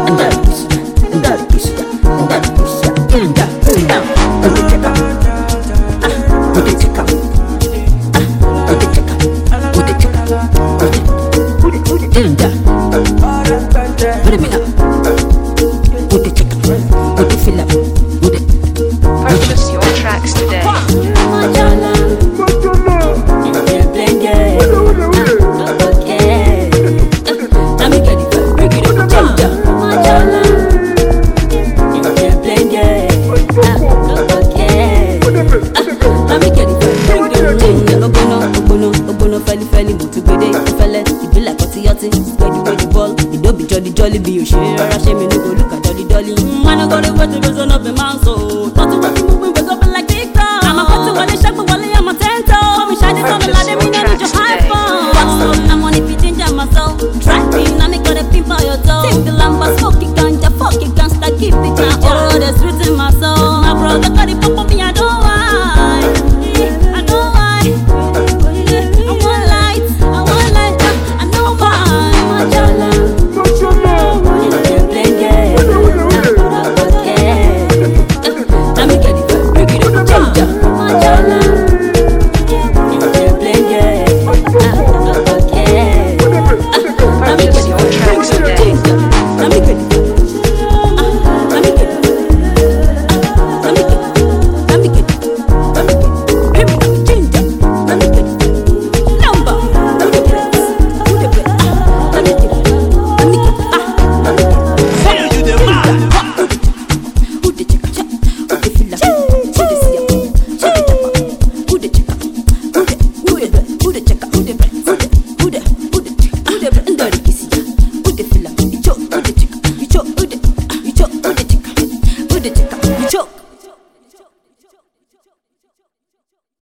Purchase your tracks today. Jolly be your share, I shame me no go look at jolly dolly. Man, I got the way to reason up a man, so not to